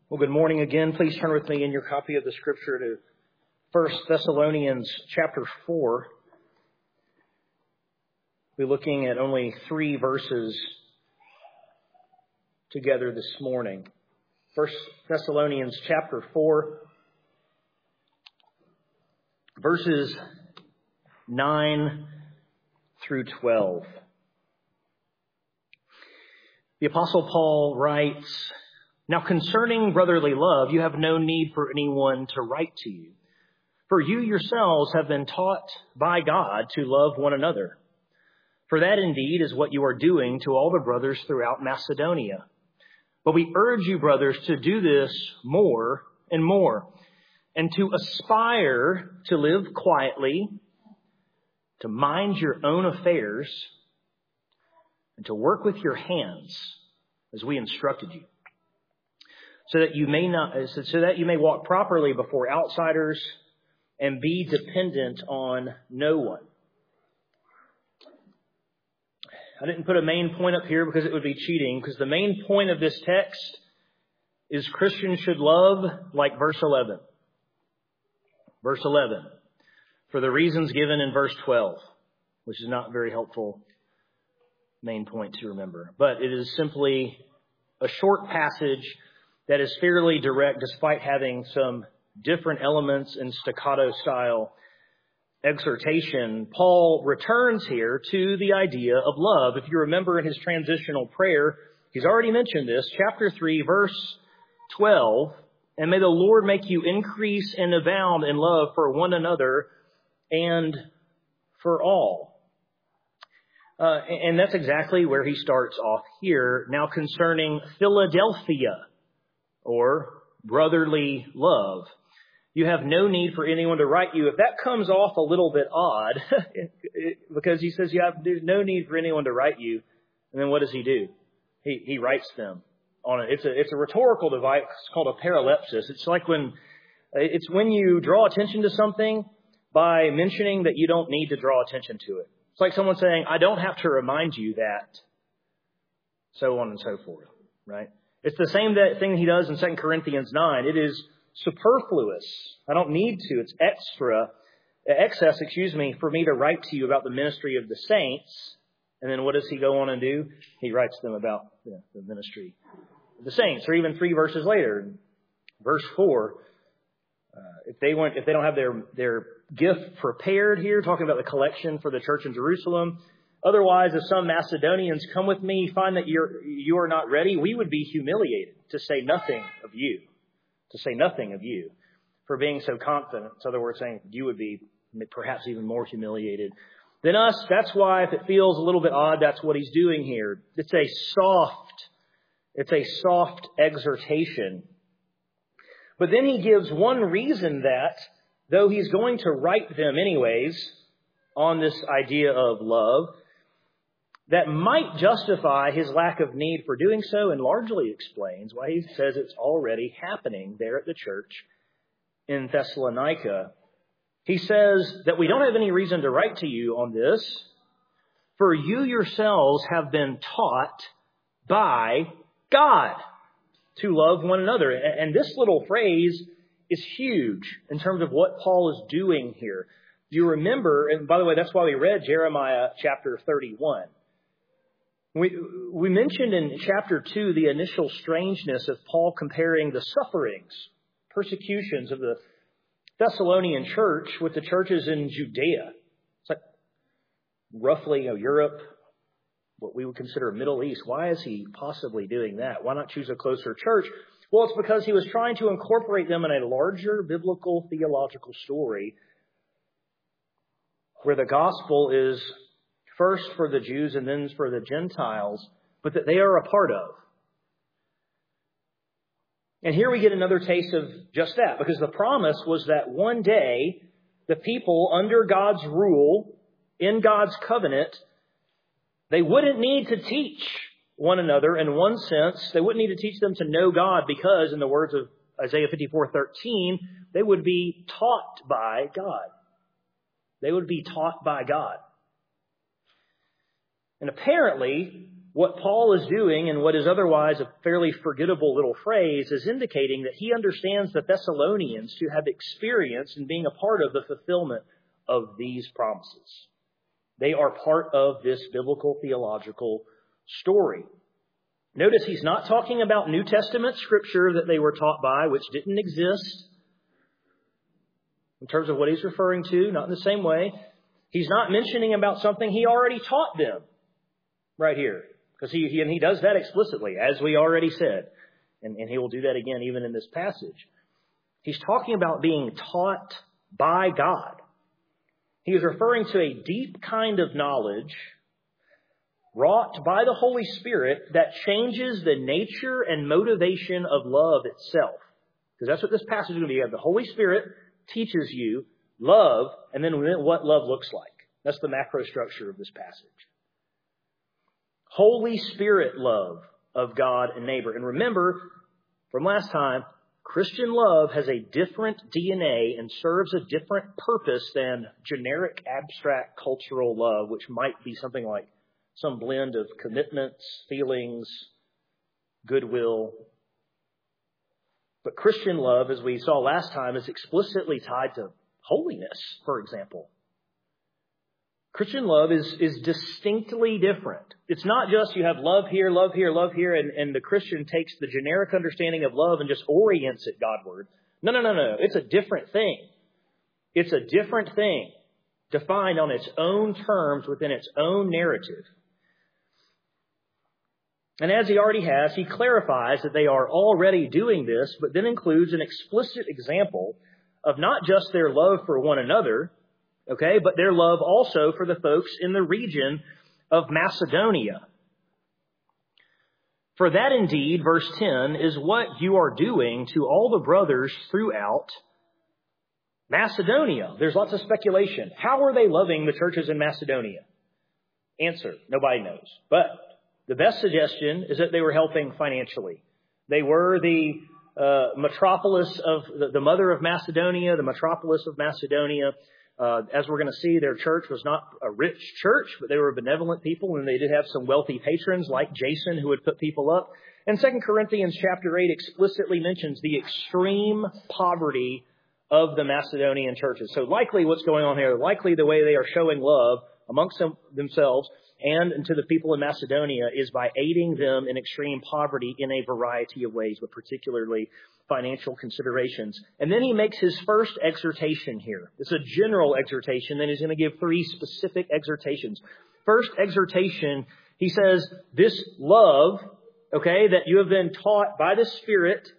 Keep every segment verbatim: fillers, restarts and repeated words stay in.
Well, good morning again. Please turn with me in your copy of the Scripture to First Thessalonians chapter four. We're looking at only three verses together this morning. First Thessalonians chapter four, verses nine through twelve. The Apostle Paul writes, "Now concerning brotherly love, you have no need for anyone to write to you. For you yourselves have been taught by God to love one another. For that indeed is what you are doing to all the brothers throughout Macedonia. But we urge you, brothers, to do this more and more, and to aspire to live quietly, to mind your own affairs, and to work with your hands as we instructed you, so that you may not, so that you may walk properly before outsiders and be dependent on no one." I didn't put a main point up here because it would be cheating, because the main point of this text is Christians should love like verse eleven. Verse eleven, for the reasons given in verse twelve, which is not very helpful main point to remember. But it is simply a short passage that is fairly direct, despite having some different elements in staccato style exhortation. Paul returns here to the idea of love. If you remember in his transitional prayer, he's already mentioned this, chapter three, verse twelve, "And may the Lord make you increase and abound in love for one another and for all." Uh, and that's exactly where he starts off here. Now concerning Philadelphia, or brotherly love, you have no need for anyone to write you. If that comes off a little bit odd, because he says you have there's no need for anyone to write you, and then what does he do? He he writes them on it. It's a it's a rhetorical device called a parallepsis. It's like when it's when you draw attention to something by mentioning that you don't need to draw attention to it. It's like someone saying, "I don't have to remind you that," so on and so forth, right? It's the same that thing he does in Second Corinthians nine. It is superfluous. I don't need to. It's extra, excess, excuse me, for me to write to you about the ministry of the saints. And then what does he go on and do? He writes them about you know, the ministry of the saints. Or even three verses later, verse four, uh, if they want, if they don't have their their gift prepared here, talking about the collection for the church in Jerusalem. Otherwise, if some Macedonians come with me, find that you're, you are not ready, we would be humiliated, to say nothing of you. To say nothing of you for being so confident. In other words, saying you would be perhaps even more humiliated than us. That's why if it feels a little bit odd, that's what he's doing here. It's a soft, it's a soft exhortation. But then he gives one reason that, though he's going to write them anyways on this idea of love, that might justify his lack of need for doing so, and largely explains why he says it's already happening there at the church in Thessalonica. He says that we don't have any reason to write to you on this, for you yourselves have been taught by God to love one another. And this little phrase is huge in terms of what Paul is doing here. You remember, and by the way, that's why we read Jeremiah chapter thirty-one. We we mentioned in chapter two the initial strangeness of Paul comparing the sufferings, persecutions of the Thessalonian church with the churches in Judea. It's like roughly you know, Europe, what we would consider Middle East. Why is he possibly doing that? Why not choose a closer church? Well, it's because he was trying to incorporate them in a larger biblical theological story where the gospel is first for the Jews and then for the Gentiles, but that they are a part of. And here we get another taste of just that, because the promise was that one day the people under God's rule, in God's covenant, they wouldn't need to teach one another in one sense. They wouldn't need to teach them to know God because, in the words of Isaiah fifty-four thirteen, they would be taught by God. They would be taught by God. And apparently, what Paul is doing in what is otherwise a fairly forgettable little phrase is indicating that he understands the Thessalonians to have experience in being a part of the fulfillment of these promises. They are part of this biblical theological story. Notice he's not talking about New Testament scripture that they were taught by, which didn't exist in terms of what he's referring to, not in the same way. He's not mentioning about something he already taught them right here. Because he, he, and he does that explicitly, as we already said. And, and he will do that again even in this passage. He's talking about being taught by God. He is referring to a deep kind of knowledge wrought by the Holy Spirit that changes the nature and motivation of love itself. Because that's what this passage is going to be. You have the Holy Spirit teaches you love, and then what love looks like. That's the macro structure of this passage. Holy Spirit love of God and neighbor. And remember, from last time, Christian love has a different D N A and serves a different purpose than generic, abstract, cultural love, which might be something like some blend of commitments, feelings, goodwill. But Christian love, as we saw last time, is explicitly tied to holiness, for example. Christian love is, is distinctly different. It's not just you have love here, love here, love here, and, and the Christian takes the generic understanding of love and just orients it Godward. No, no, no, no. It's a different thing. It's a different thing, defined on its own terms within its own narrative. And as he already has, he clarifies that they are already doing this, but then includes an explicit example of not just their love for one another, okay, but their love also for the folks in the region of Macedonia. For that indeed, verse ten, is what you are doing to all the brothers throughout Macedonia. There's lots of speculation. How are they loving the churches in Macedonia? Answer, nobody knows. But the best suggestion is that they were helping financially. They were the uh, metropolis of, the, the mother of Macedonia, the metropolis of Macedonia. Uh, as we're going to see, their church was not a rich church, but they were benevolent people, and they did have some wealthy patrons like Jason who would put people up. And Second Corinthians chapter eight explicitly mentions the extreme poverty of the Macedonian churches. So likely what's going on here, likely the way they are showing love amongst them, themselves and to the people in Macedonia is by aiding them in extreme poverty in a variety of ways, but particularly financial considerations. And then he makes his first exhortation here. It's a general exhortation. Then he's going to give three specific exhortations. First exhortation, he says, this love, okay, that you have been taught by the Spirit,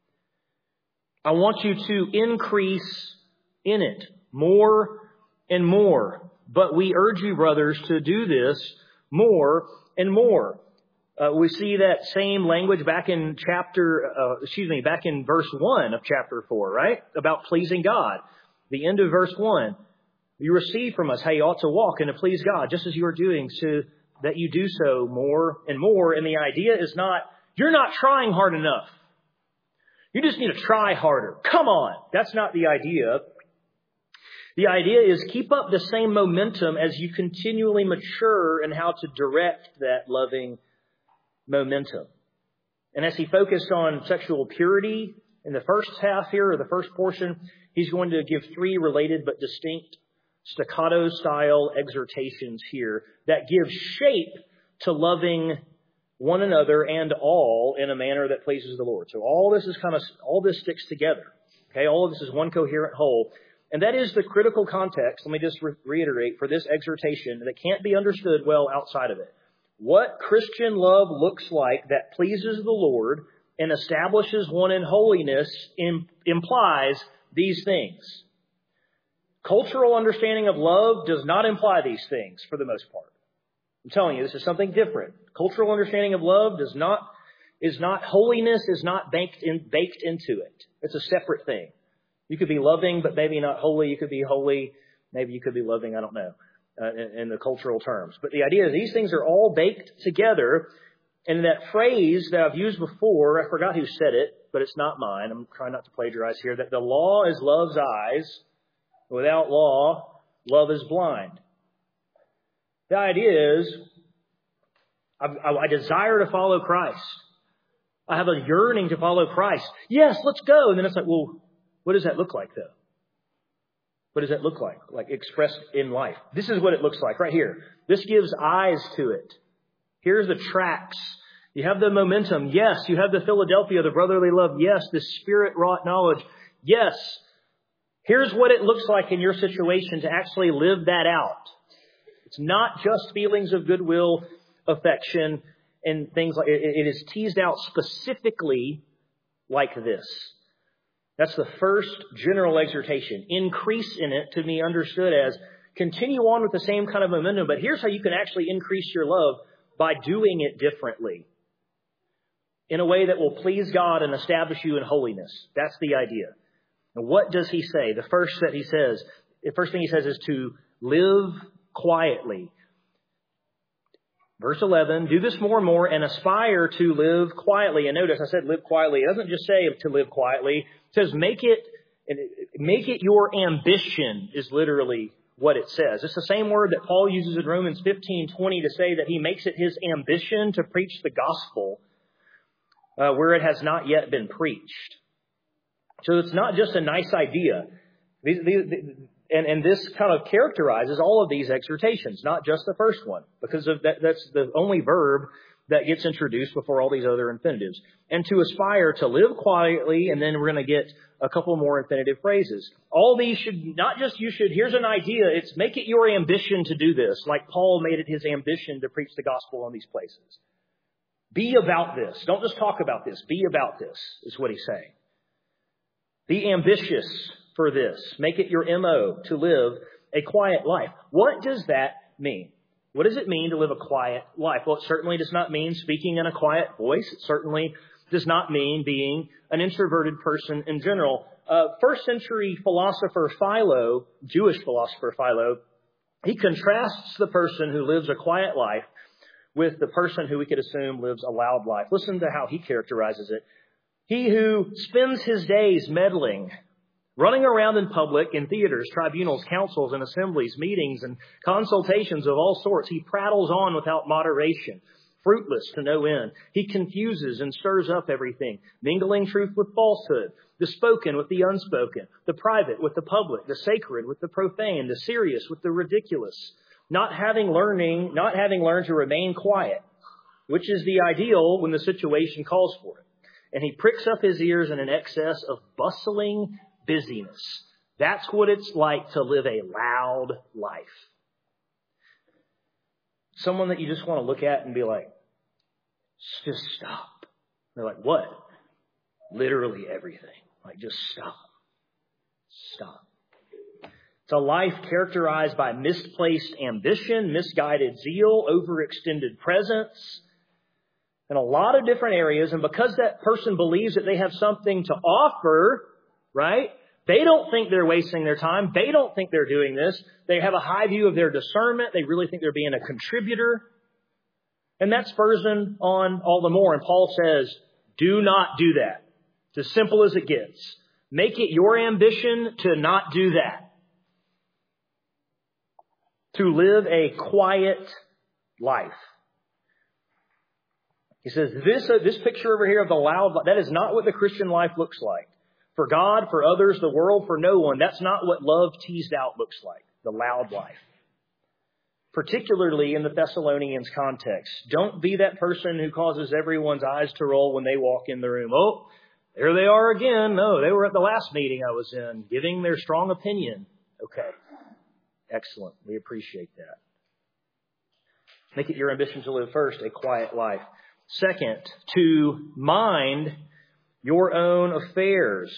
I want you to increase in it more and more. But we urge you, brothers, to do this more and more. Uh, we see that same language back in chapter, uh, excuse me, back in verse one of chapter four, right? About pleasing God. The end of verse one. You receive from us how you ought to walk and to please God, just as you are doing, so that you do so more and more. And the idea is not, you're not trying hard enough. You just need to try harder. Come on. That's not the idea. The idea is keep up the same momentum as you continually mature in how to direct that loving momentum. And as he focused on sexual purity in the first half here, or the first portion, he's going to give three related but distinct staccato-style exhortations here that give shape to loving one another and all in a manner that pleases the Lord. So all this is kind of, all this sticks together. Okay, all of this is one coherent whole. And that is the critical context, let me just re- reiterate, for this exhortation that can't be understood well outside of it. What Christian love looks like that pleases the Lord and establishes one in holiness im- implies these things. Cultural understanding of love does not imply these things for the most part. I'm telling you, this is something different. Cultural understanding of love does not, is not, holiness is not baked in, baked into it. It's a separate thing. You could be loving, but maybe not holy. You could be holy. Maybe you could be loving. I don't know, uh, in, in the cultural terms. But the idea is these things are all baked together. And that phrase that I've used before, I forgot who said it, but it's not mine. I'm trying not to plagiarize here. That the law is love's eyes. Without law, love is blind. The idea is I, I, I desire to follow Christ. I have a yearning to follow Christ. Yes, let's go. And then it's like, well, what does that look like, though? What does that look like? Like expressed in life. This is what it looks like right here. This gives eyes to it. Here's the tracks. You have the momentum. Yes. You have the Philadelphia, the brotherly love. Yes. The Spirit-wrought knowledge. Yes. Here's what it looks like in your situation to actually live that out. It's not just feelings of goodwill, affection, and things like it. It is teased out specifically like this. That's the first general exhortation. Increase in it to be understood as continue on with the same kind of momentum, but here's how you can actually increase your love by doing it differently in a way that will please God and establish you in holiness. That's the idea. And what does he say? The first that he says, the first thing he says is to live quietly. Verse eleven, do this more and more and aspire to live quietly. And notice I said live quietly. It doesn't just say to live quietly. It says make it, make it your ambition is literally what it says. It's the same word that Paul uses in Romans fifteen twenty to say that he makes it his ambition to preach the gospel uh, where it has not yet been preached. So it's not just a nice idea. These, these, and, and this kind of characterizes all of these exhortations, not just the first one, because of that, that's the only verb that gets introduced before all these other infinitives. And to aspire to live quietly, and then we're going to get a couple more infinitive phrases. All these should, not just you should, here's an idea, it's make it your ambition to do this, like Paul made it his ambition to preach the gospel on these places. Be about this. Don't just talk about this. Be about this, is what he's saying. Be ambitious for this. Make it your M O to live a quiet life. What does that mean? What does it mean to live a quiet life? Well, it certainly does not mean speaking in a quiet voice. It certainly does not mean being an introverted person in general. Uh, first century philosopher Philo, Jewish philosopher Philo, he contrasts the person who lives a quiet life with the person who we could assume lives a loud life. Listen to how he characterizes it. He who spends his days meddling, running around in public, in theaters, tribunals, councils, and assemblies, meetings, and consultations of all sorts, he prattles on without moderation, fruitless to no end. He confuses and stirs up everything, mingling truth with falsehood, the spoken with the unspoken, the private with the public, the sacred with the profane, the serious with the ridiculous, not having learning, not having learned to remain quiet, which is the ideal when the situation calls for it. And he pricks up his ears in an excess of bustling busyness. That's what it's like to live a loud life. Someone that you just want to look at and be like, just stop. They're like, what? Literally everything. Like, just stop. Stop. It's a life characterized by misplaced ambition, misguided zeal, overextended presence, in a lot of different areas. And because that person believes that they have something to offer, right? They don't think they're wasting their time. They don't think they're doing this. They have a high view of their discernment. They really think they're being a contributor. And that spurs them on all the more. And Paul says, do not do that. It's as simple as it gets. Make it your ambition to not do that. To live a quiet life. He says, this, uh, this picture over here of the loud, that is not what the Christian life looks like. For God, for others, the world, for no one. That's not what love teased out looks like. The loud life. Particularly in the Thessalonians context. Don't be that person who causes everyone's eyes to roll when they walk in the room. Oh, there they are again. No, they were at the last meeting I was in, giving their strong opinion. Okay. Excellent. We appreciate that. Make it your ambition to live first a quiet life. Second, to mind your own affairs.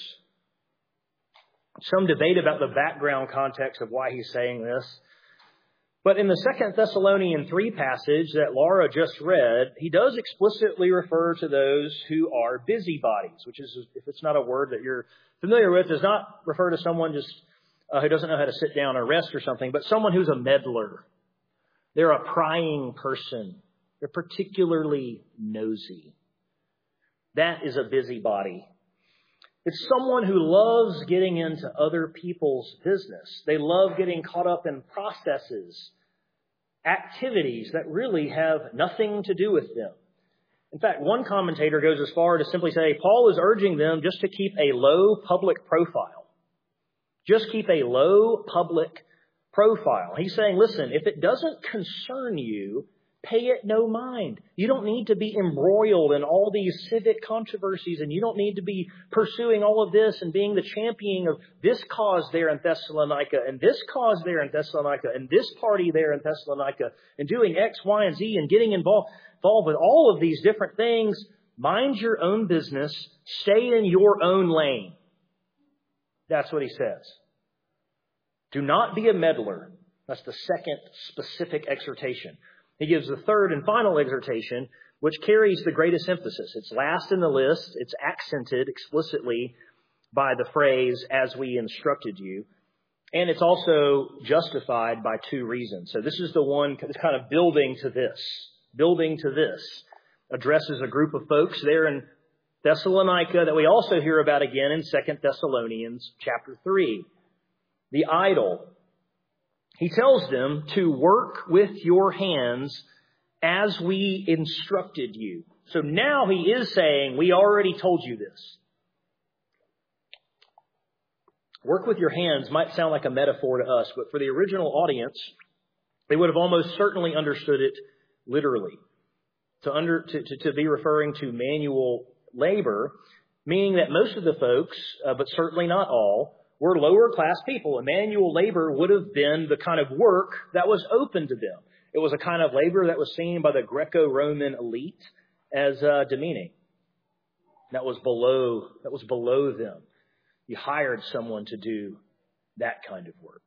Some debate about the background context of why he's saying this. But in the Second Thessalonians three passage that Laura just read, he does explicitly refer to those who are busybodies, which is, if it's not a word that you're familiar with, does not refer to someone just uh, who doesn't know how to sit down or rest or something, but someone who's a meddler. They're a prying person. They're particularly nosy. That is a busybody. It's someone who loves getting into other people's business. They love getting caught up in processes activities that really have nothing to do with them. In fact, one commentator goes as far to simply say, Paul is urging them just to keep a low public profile. Just keep a low public profile. He's saying, listen, if it doesn't concern you, pay it no mind. You don't need to be embroiled in all these civic controversies, and you don't need to be pursuing all of this and being the champion of this cause there in Thessalonica and this cause there in Thessalonica and this party there in Thessalonica and doing X, Y, and Z and getting involved, involved with all of these different things. Mind your own business. Stay in your own lane. That's what he says. Do not be a meddler. That's the second specific exhortation. He gives the third and final exhortation, which carries the greatest emphasis. It's last in the list. It's accented explicitly by the phrase, as we instructed you. And it's also justified by two reasons. So this is the one that's kind of building to this. Building to this. Addresses a group of folks there in Thessalonica that we also hear about again in Second Thessalonians chapter three. The idol. He tells them to work with your hands as we instructed you. So now he is saying, we already told you this. Work with your hands might sound like a metaphor to us, but for the original audience, they would have almost certainly understood it literally. To, under, to, to, to be referring to manual labor, meaning that most of the folks, uh, but certainly not all, were lower class people. And manual labor would have been the kind of work that was open to them. It was a kind of labor that was seen by the Greco-Roman elite as uh, demeaning. That was below, that was below them. You hired someone to do that kind of work.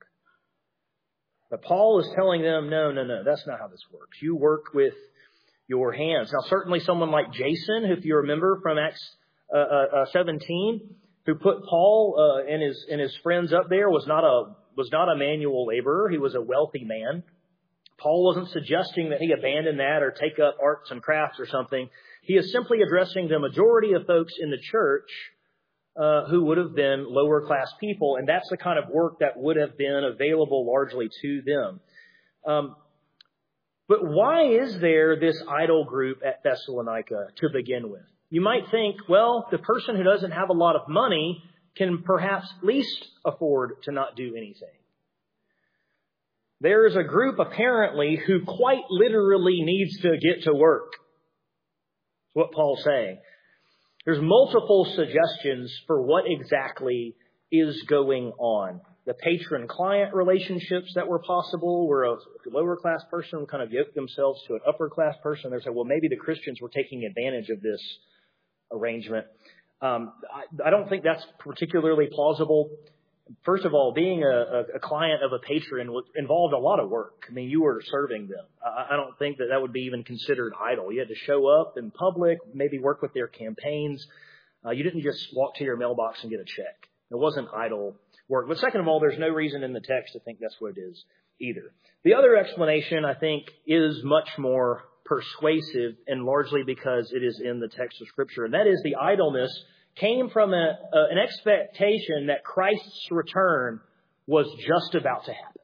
But Paul is telling them, no, no, no, that's not how this works. You work with your hands. Now, certainly someone like Jason, if you remember from Acts uh, uh, seventeen, who put Paul uh, and his and his friends up there, was not a was not a manual laborer. He was a wealthy man. Paul wasn't suggesting that he abandon that or take up arts and crafts or something. He is simply addressing the majority of folks in the church uh, who would have been lower class people, and that's the kind of work that would have been available largely to them. Um, but why is there this idol group at Thessalonica to begin with? You might think, well, the person who doesn't have a lot of money can perhaps least afford to not do anything. There is a group apparently who quite literally needs to get to work. That's what Paul's saying. There's multiple suggestions for what exactly is going on. The patron-client relationships that were possible, where a lower class person would kind of yoke themselves to an upper class person. They say, well, maybe the Christians were taking advantage of this arrangement. Um, I, I don't think that's particularly plausible. First of all, being a, a, a client of a patron involved a lot of work. I mean, you were serving them. I, I don't think that that would be even considered idle. You had to show up in public, maybe work with their campaigns. Uh, you didn't just walk to your mailbox and get a check. It wasn't idle work. But second of all, there's no reason in the text to think that's what it is either. The other explanation, I think, is much more persuasive, and largely because it is in the text of Scripture. And that is, the idleness came from a, a, an expectation that Christ's return was just about to happen.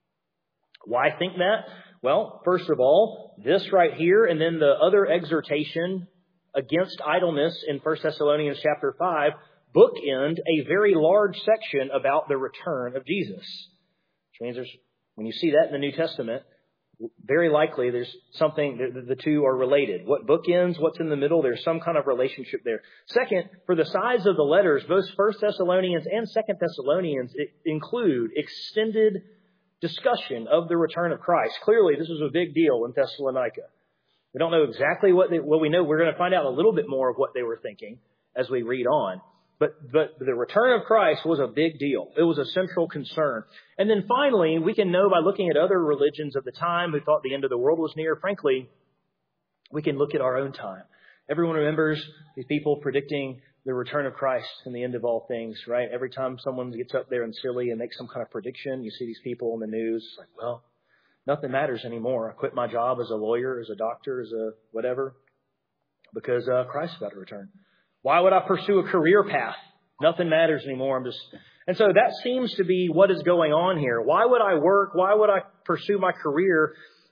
Why think that? Well, first of all, this right here, and then the other exhortation against idleness in First Thessalonians chapter five, bookend a very large section about the return of Jesus. Which means there's, when you see that in the New Testament, very likely there's something, the, the two are related. What bookends, what's in the middle, there's some kind of relationship there. Second, for the size of the letters, both First Thessalonians and Second Thessalonians include extended discussion of the return of Christ. Clearly, this was a big deal in Thessalonica. We don't know exactly what they, well, we know we're going to find out a little bit more of what they were thinking as we read on. But, but the return of Christ was a big deal. It was a central concern. And then finally, we can know by looking at other religions of the time who thought the end of the world was near. Frankly, we can look at our own time. Everyone remembers these people predicting the return of Christ and the end of all things, right? Every time someone gets up there and silly and makes some kind of prediction, you see these people on the news. It's like, well, nothing matters anymore. I quit my job as a lawyer, as a doctor, as a whatever, because uh, Christ is about to return. Why would I pursue a career path? Nothing matters anymore. I'm just, and so that seems to be what is going on here. Why would I work? Why would I pursue my career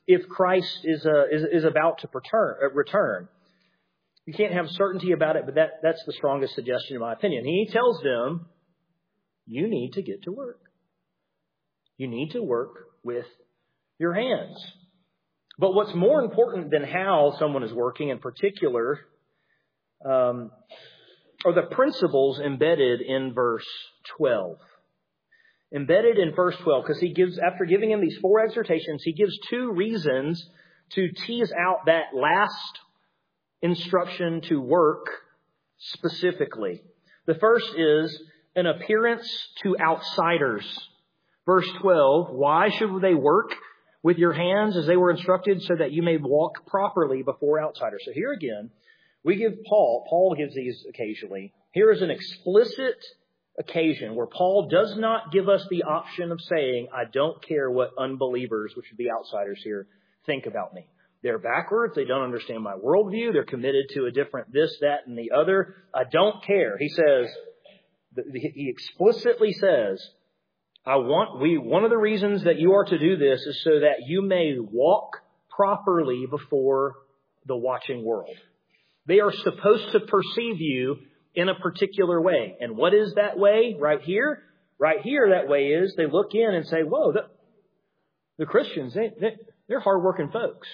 if Christ is uh, is, is about to return, uh, return. You can't have certainty about it, but that, that's the strongest suggestion in my opinion. He tells them, you need to get to work. You need to work with your hands. But what's more important than how someone is working in particular um, are the principles embedded in verse twelve. Embedded in verse twelve, because he gives, after giving him these four exhortations, he gives two reasons to tease out that last instruction to work specifically. The first is an appearance to outsiders. Verse twelve, why should they work with your hands as they were instructed so that you may walk properly before outsiders? So here again, we give Paul, Paul gives these occasionally. Here is an explicit occasion where Paul does not give us the option of saying, I don't care what unbelievers, which would be outsiders here, think about me. They're backwards. They don't understand my worldview. They're committed to a different this, that, and the other. I don't care. He says, he explicitly says, I want, we, one of the reasons that you are to do this is so that you may walk properly before the watching world. They are supposed to perceive you in a particular way. And what is that way right here? Right here, that way is they look in and say, whoa, the, the Christians, they, they, they're hardworking folks.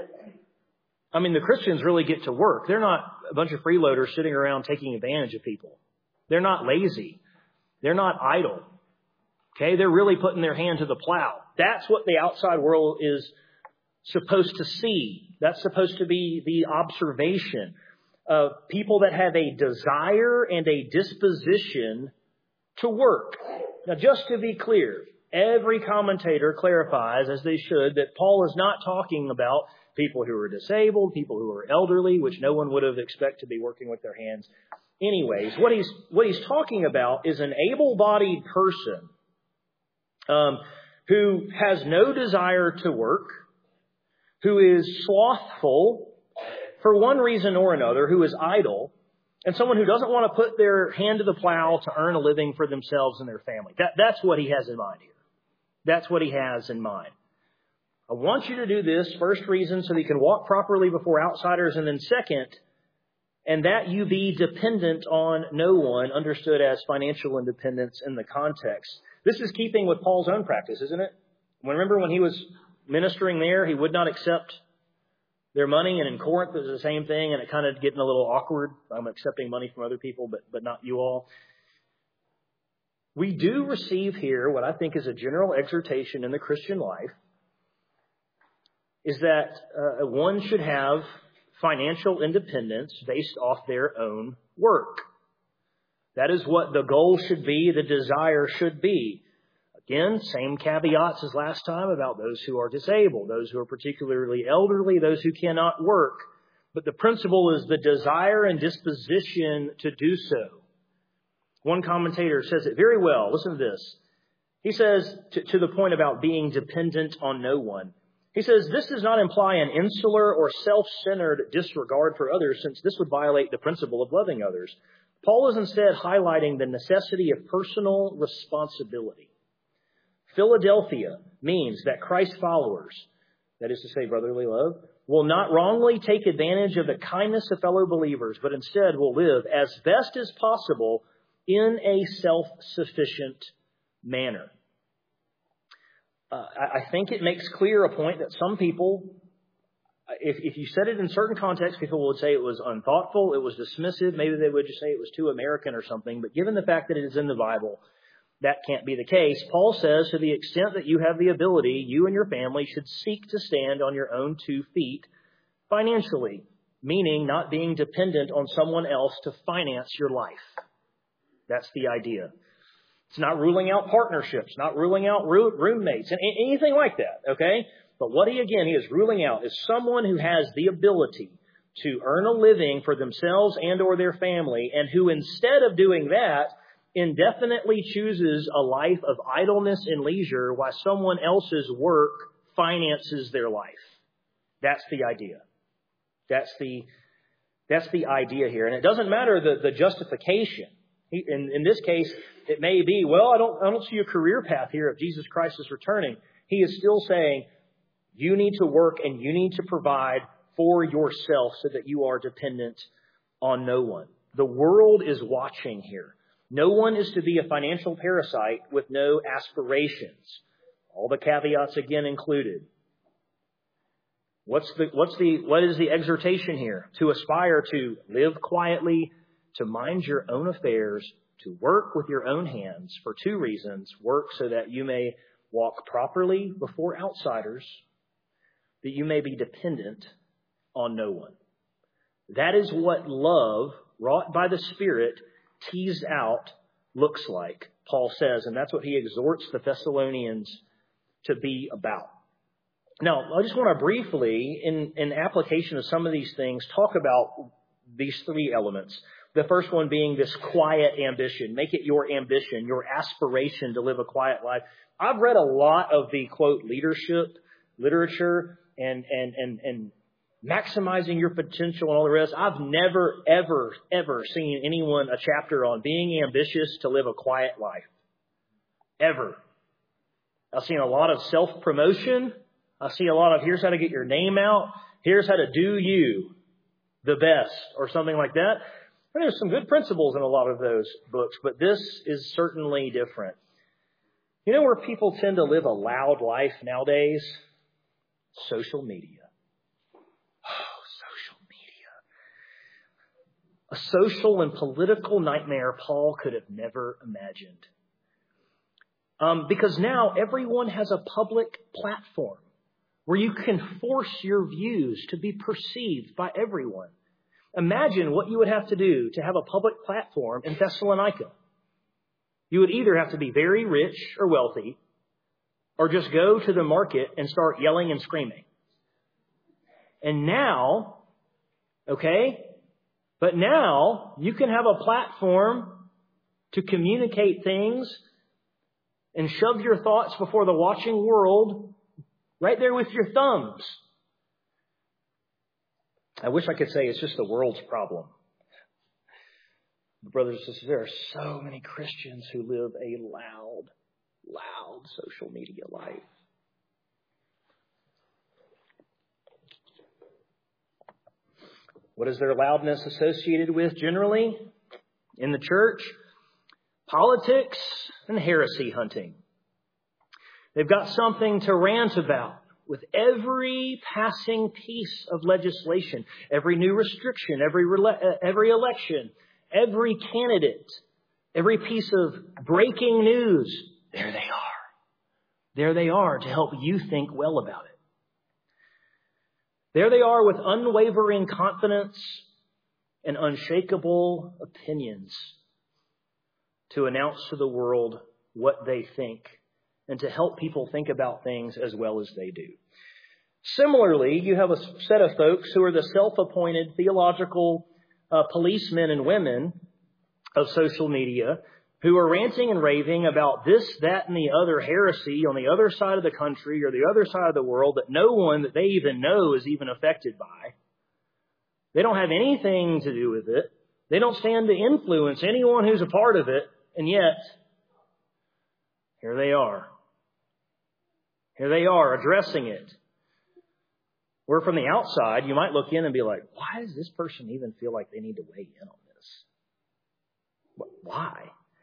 I mean, the Christians really get to work. They're not a bunch of freeloaders sitting around taking advantage of people. They're not lazy. They're not idle. Okay, they're really putting their hand to the plow. That's what the outside world is supposed to see. That's supposed to be the observation of people that have a desire and a disposition to work. Now, just to be clear, every commentator clarifies, as they should, that Paul is not talking about people who are disabled, people who are elderly, which no one would have expected to be working with their hands. Anyways, what he's what he's talking about is an able-bodied person um, who has no desire to work, who is slothful for one reason or another, who is idle, and someone who doesn't want to put their hand to the plow to earn a living for themselves and their family. That, that's what he has in mind here. That's what he has in mind. I want you to do this, first reason, so that you can walk properly before outsiders, and then second, and that you be dependent on no one, understood as financial independence in the context. This is keeping with Paul's own practice, isn't it? Remember when he was ministering there, he would not accept their money, and in Corinth it was the same thing, and it kind of getting a little awkward. I'm accepting money from other people, but but not you all. We do receive here what I think is a general exhortation in the Christian life, is that uh, one should have financial independence based off their own work. That is what the goal should be, the desire should be. Again, same caveats as last time about those who are disabled, those who are particularly elderly, those who cannot work. But the principle is the desire and disposition to do so. One commentator says it very well. Listen to this. He says, to, to the point about being dependent on no one, he says, this does not imply an insular or self-centered disregard for others, since this would violate the principle of loving others. Paul is instead highlighting the necessity of personal responsibility. Philadelphia means that Christ followers, that is to say brotherly love, will not wrongly take advantage of the kindness of fellow believers, but instead will live as best as possible in a self-sufficient manner. Uh, I, I think it makes clear a point that some people, if, if you said it in certain contexts, people would say it was unthoughtful, it was dismissive, maybe they would just say it was too American or something. But given the fact that it is in the Bible, that can't be the case. Paul says, to the extent that you have the ability, you and your family should seek to stand on your own two feet financially, meaning not being dependent on someone else to finance your life. That's the idea. It's not ruling out partnerships, not ruling out roommates, and anything like that, okay? But what he, again, he is ruling out is someone who has the ability to earn a living for themselves and or their family, and who, instead of doing that, indefinitely chooses a life of idleness and leisure while someone else's work finances their life. That's the idea. That's the, that's the idea here. And it doesn't matter the, the justification. In, in this case, it may be, well, I don't, I don't see a career path here if Jesus Christ is returning. He is still saying, You need to work and you need to provide for yourself so that you are dependent on no one. The world is watching here. No one is to be a financial parasite with no aspirations. All the caveats again included. What's the, what's the, what is the exhortation here? To aspire to live quietly, to mind your own affairs, to work with your own hands for two reasons. Work so that you may walk properly before outsiders, that you may be dependent on no one. That is what love, wrought by the Spirit, teased out, looks like, Paul says. And that's what he exhorts the Thessalonians to be about. Now, I just want to briefly, in, in application of some of these things, talk about these three elements. The first one being this quiet ambition. Make it your ambition, your aspiration to live a quiet life. I've read a lot of the, quote, leadership literature and, and, and, and maximizing your potential and all the rest. I've never, ever, ever seen anyone a chapter on being ambitious to live a quiet life. Ever. I've seen a lot of self-promotion. I see a lot of here's how to get your name out. Here's how to do you the best or something like that. And there's some good principles in a lot of those books, but this is certainly different. You know where people tend to live a loud life nowadays? Social media. Oh, social media. A social and political nightmare Paul could have never imagined. Um, because now everyone has a public platform where you can force your views to be perceived by everyone. Imagine what you would have to do to have a public platform in Thessalonica. You would either have to be very rich or wealthy, or just go to the market and start yelling and screaming. And now, okay, but now you can have a platform to communicate things and shove your thoughts before the watching world right there with your thumbs. I wish I could say it's just the world's problem. Brothers and sisters, there are so many Christians who live a loud, loud social media life. What is their loudness associated with generally in the church? Politics and heresy hunting. They've got something to rant about with every passing piece of legislation, every new restriction, every rele- every election, every candidate, every piece of breaking news. There they are. There they are to help you think well about it. There they are with unwavering confidence and unshakable opinions to announce to the world what they think and to help people think about things as well as they do. Similarly, you have a set of folks who are the self-appointed theological uh, policemen and women of social media who are ranting and raving about this, that, and the other heresy on the other side of the country or the other side of the world that no one that they even know is even affected by. They don't have anything to do with it. They don't stand to influence anyone who's a part of it. And yet, here they are. Here they are addressing it. Where from the outside, you might look in and be like, why does this person even feel like they need to weigh in on this? Why?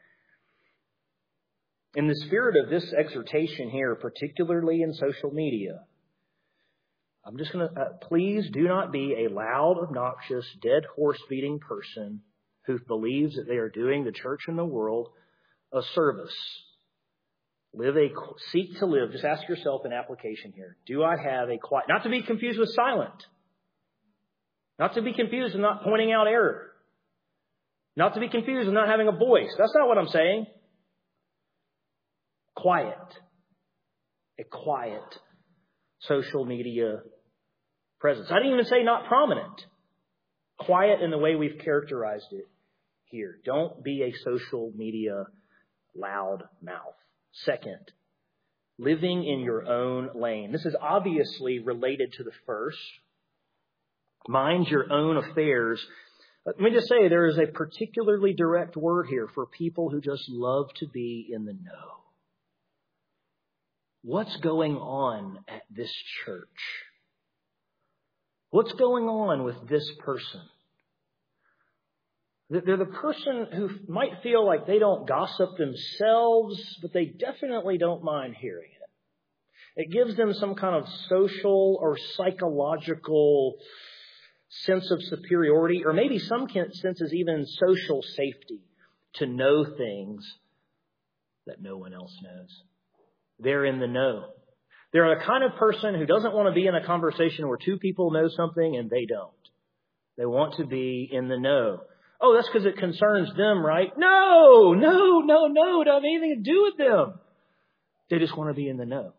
In the spirit of this exhortation here, particularly in social media, I'm just going to, uh, please do not be a loud, obnoxious, dead horse beating person who believes that they are doing the church and the world a service. Live a, seek to live. Just ask yourself an application here. Do I have a quiet, not to be confused with silent, not to be confused with not pointing out error, not to be confused with not having a voice. That's not what I'm saying. Quiet. A quiet social media presence. I didn't even say not prominent. Quiet in the way we've characterized it here. Don't be a social media loud mouth. Second, living in your own lane. This is obviously related to the first. Mind your own affairs. Let me just say there is a particularly direct word here for people who just love to be in the know. what's going on at this church? What's going on with this person? They're the person who might feel like they don't gossip themselves, but they definitely don't mind hearing it. It gives them some kind of social or psychological sense of superiority, or maybe some senses even social safety, to know things that no one else knows. They're in the know. They're the kind of person who doesn't want to be in a conversation where two people know something and they don't. They want to be in the know. Oh, that's because it concerns them, right? No, no, no, no. It doesn't have anything to do with them. They just want to be in the know.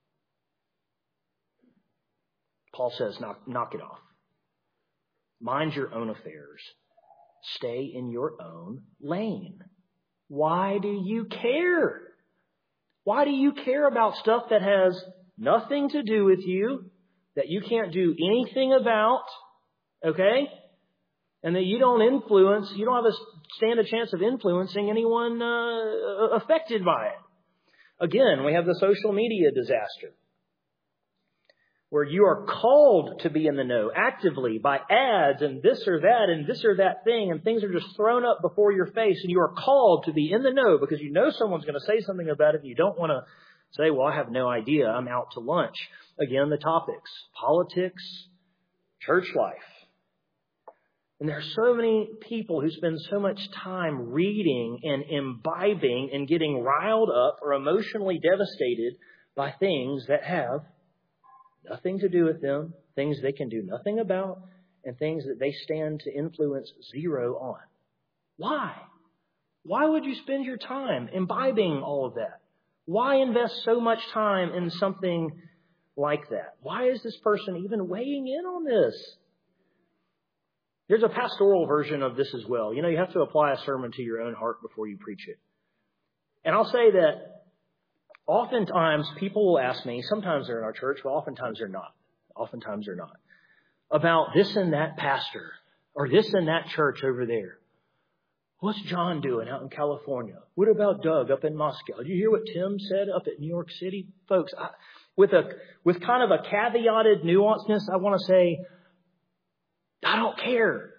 Paul says, knock, knock it off. Mind your own affairs. Stay in your own lane. Why do you care? Why do you care about stuff that has nothing to do with you, that you can't do anything about, okay? And that you don't influence, you don't have a stand a chance of influencing anyone uh, affected by it. Again, we have the social media disaster, where you are called to be in the know actively by ads and this or that and this or that thing, and things are just thrown up before your face, and you are called to be in the know because you know someone's going to say something about it, and you don't want to say, well, I have no idea, I'm out to lunch. Again, the topics: politics, church life. And there are so many people who spend so much time reading and imbibing and getting riled up or emotionally devastated by things that have nothing to do with them, things they can do nothing about, and things that they stand to influence zero on. Why? Why would you spend your time imbibing all of that? Why invest so much time in something like that? Why is this person even weighing in on this? There's a pastoral version of this as well. You know, you have to apply a sermon to your own heart before you preach it. And I'll say that oftentimes people will ask me, sometimes they're in our church, but oftentimes they're not. Oftentimes they're not. About this and that pastor, or this and that church over there. What's John doing out in California? What about Doug up in Moscow? Did you hear what Tim said up at New York City? Folks, I, with a with kind of a caveated nuanceness, I want to say, I don't care.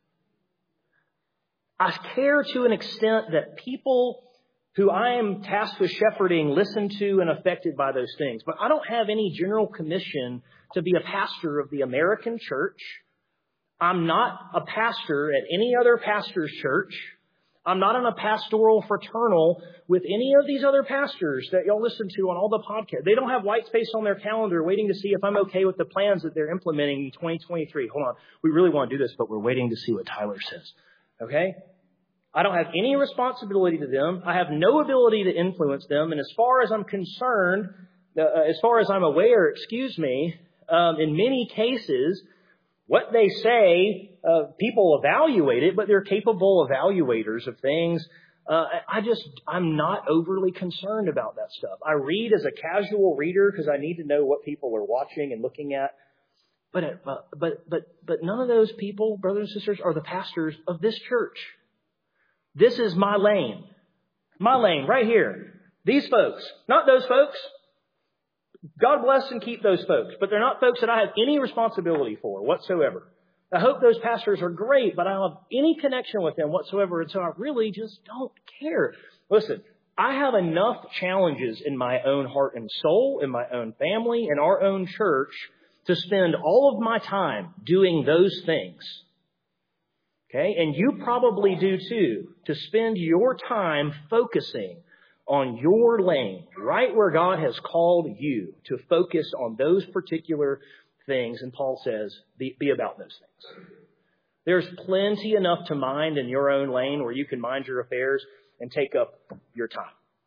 I care to an extent that people who I am tasked with shepherding listen to and affected by those things. But I don't have any general commission to be a pastor of the American church. I'm not a pastor at any other pastor's church. I'm not in a pastoral fraternal with any of these other pastors that y'all listen to on all the podcasts. They don't have white space on their calendar waiting to see if I'm okay with the plans that they're implementing in twenty twenty-three. Hold on. We really want to do this, but we're waiting to see what Tyler says. Okay? I don't have any responsibility to them. I have no ability to influence them. And as far as I'm concerned, uh, as far as I'm aware, excuse me, um, in many cases, what they say, uh, people evaluate it, but they're capable evaluators of things. Uh, I just, I'm not overly concerned about that stuff. I read as a casual reader because I need to know what people are watching and looking at. But, uh, but, but, but none of those people, brothers and sisters, are the pastors of this church. This is my lane. My lane right here. These folks, not those folks. God bless and keep those folks, but they're not folks that I have any responsibility for whatsoever. I hope those pastors are great, but I don't have any connection with them whatsoever, and so I really just don't care. Listen, I have enough challenges in my own heart and soul, in my own family, in our own church, to spend all of my time doing those things. Okay, and you probably do too, to spend your time focusing on your lane, right where God has called you to focus on those particular things. And Paul says, be, be about those things. There's plenty enough to mind in your own lane where you can mind your affairs and take up your time.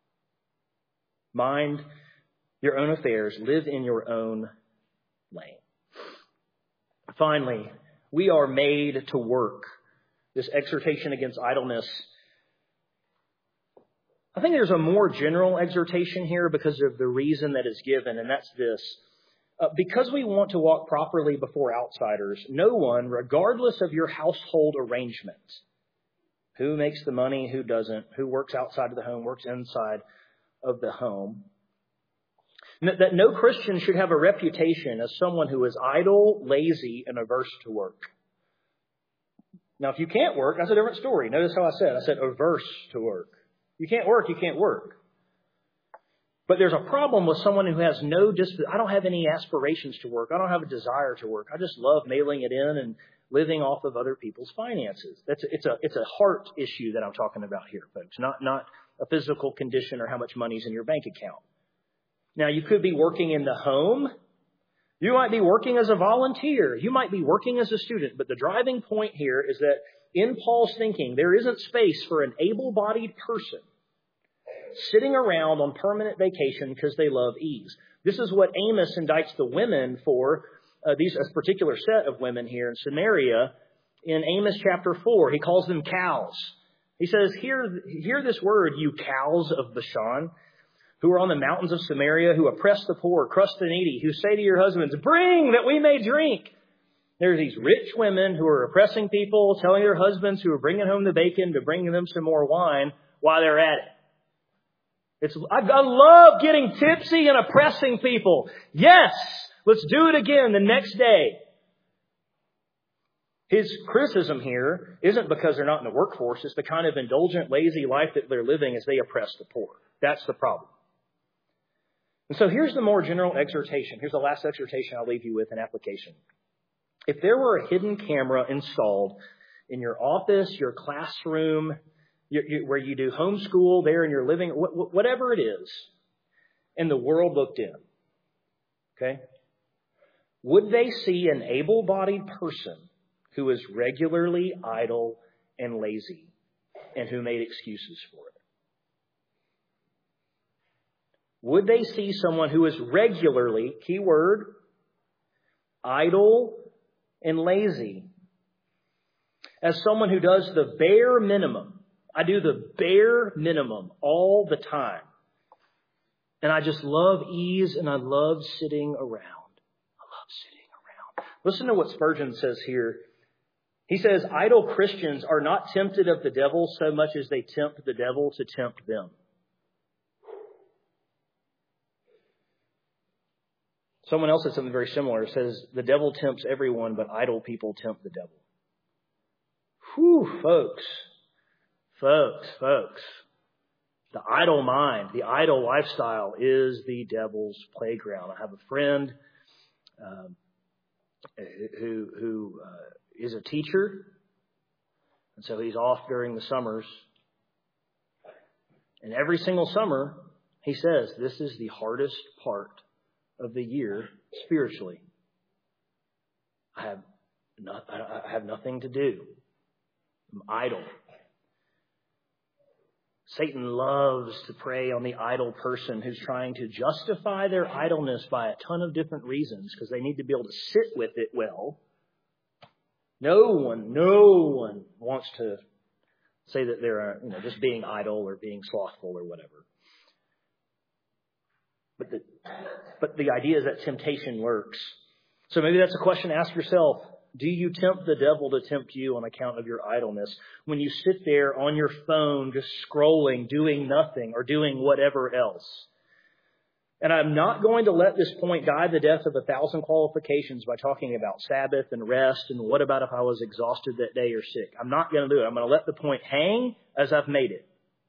Mind your own affairs. Live in your own lane. Finally, we are made to work. This exhortation against idleness. I think there's a more general exhortation here because of the reason that is given, and that's this. Uh, because we want to walk properly before outsiders, no one, regardless of your household arrangement, who makes the money, who doesn't, who works outside of the home, works inside of the home, That no Christian should have a reputation as someone who is idle, lazy, and averse to work. Now, if you can't work, that's a different story. Notice how I said, I said averse to work. You can't work, you can't work. But there's a problem with someone who has no dis- I don't have any aspirations to work. I don't have a desire to work. I just love mailing it in and living off of other people's finances. That's a, it's a it's a heart issue that I'm talking about here, folks. Not not a physical condition or how much money's in your bank account. Now, you could be working in the home. You might be working as a volunteer. You might be working as a student. But the driving point here is that in Paul's thinking, there isn't space for an able-bodied person sitting around on permanent vacation because they love ease. This is what Amos indicts the women for, uh, these a particular set of women here in Samaria. In Amos chapter four, he calls them cows. He says, hear, hear this word, you cows of Bashan, who are on the mountains of Samaria, who oppress the poor, crush the needy, who say to your husbands, bring that we may drink. There's these rich women who are oppressing people, telling their husbands who are bringing home the bacon to bring them some more wine while they're at it. It's, I, I love getting tipsy and oppressing people. Yes, let's do it again the next day. His criticism here isn't because they're not in the workforce. It's the kind of indulgent, lazy life that they're living as they oppress the poor. That's the problem. And so here's the more general exhortation. Here's the last exhortation I'll leave you with, an application. If there were a hidden camera installed in your office, your classroom, your, your, where you do homeschool, there in your living, wh- whatever it is, and the world looked in, okay, would they see an able-bodied person who is regularly idle and lazy and who made excuses for it? Would they see someone who is regularly, key word, idle and lazy, as someone who does the bare minimum? I do the bare minimum all the time. And I just love ease and I love sitting around. I love sitting around. Listen to what Spurgeon says here. He says, idle Christians are not tempted of the devil so much as they tempt the devil to tempt them. Someone else said something very similar. It says, the devil tempts everyone, but idle people tempt the devil. Whew, folks. Folks, folks. The idle mind, the idle lifestyle is the devil's playground. I have a friend um, who, who uh, is a teacher. And so he's off during the summers. And every single summer, he says, this is the hardest part of the year spiritually. I have not, I have nothing to do. I'm idle. Satan loves to prey on the idle person who's trying to justify their idleness by a ton of different reasons because they need to be able to sit with it well. No one, no one wants to say that they're, you know, just being idle or being slothful or whatever. But the, but the idea is that temptation lurks. So maybe that's a question to ask yourself. Do you tempt the devil to tempt you on account of your idleness? When you sit there on your phone, just scrolling, doing nothing, or doing whatever else. And I'm not going to let this point die the death of a thousand qualifications by talking about Sabbath and rest and what about if I was exhausted that day or sick. I'm not going to do it. I'm going to let the point hang as I've made it.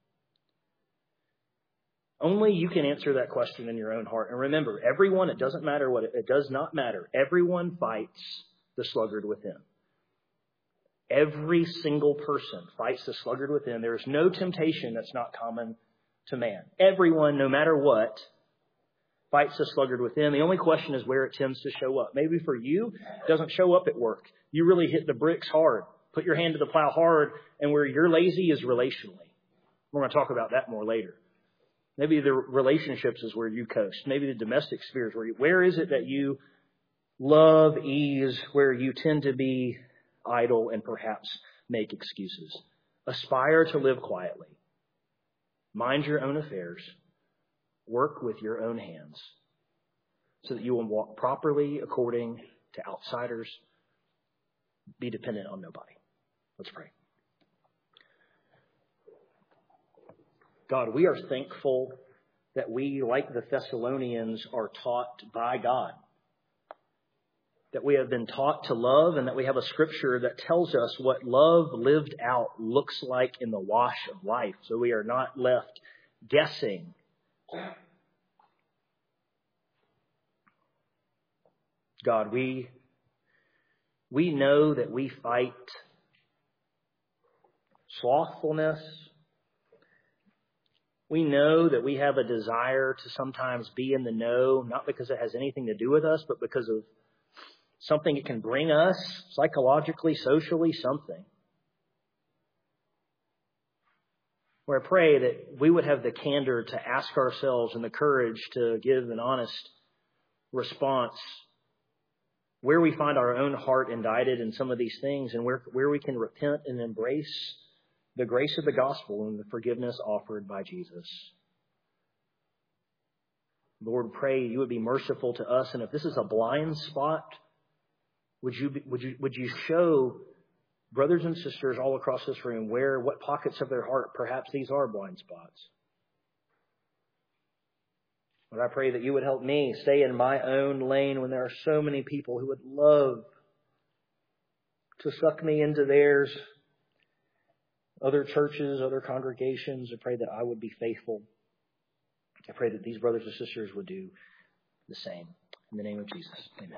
Only you can answer that question in your own heart. And remember, everyone, it doesn't matter what, it, it does not matter. Everyone fights the sluggard within. Every single person fights the sluggard within. There is no temptation that's not common to man. Everyone, no matter what, fights the sluggard within. The only question is where it tends to show up. Maybe for you, it doesn't show up at work. You really hit the bricks hard. Put your hand to the plow hard, and where you're lazy is relationally. We're going to talk about that more later. Maybe the relationships is where you coast. Maybe the domestic sphere is where you... Where is it that you love ease, where you tend to be idle and perhaps make excuses? Aspire to live quietly. Mind your own affairs. Work with your own hands so that you will walk properly according to outsiders. Be dependent on nobody. Let's pray. God, we are thankful that we, like the Thessalonians, are taught by God. That we have been taught to love, and that we have a scripture that tells us what love lived out looks like in the wash of life. So we are not left guessing. God, we, we know that we fight slothfulness. We know that we have a desire to sometimes be in the know, not because it has anything to do with us, but because of something it can bring us, psychologically, socially, something. Where I pray that we would have the candor to ask ourselves and the courage to give an honest response where we find our own heart indicted in some of these things, and where, where we can repent and embrace the grace of the gospel and the forgiveness offered by Jesus. Lord, pray you would be merciful to us, and if this is a blind spot, would you be, would you would you show brothers and sisters all across this room where what pockets of their heart perhaps these are blind spots. Lord, I pray that you would help me stay in my own lane when there are so many people who would love to suck me into theirs. Other churches, other congregations. I pray that I would be faithful. I pray that these brothers and sisters would do the same. In the name of Jesus, amen.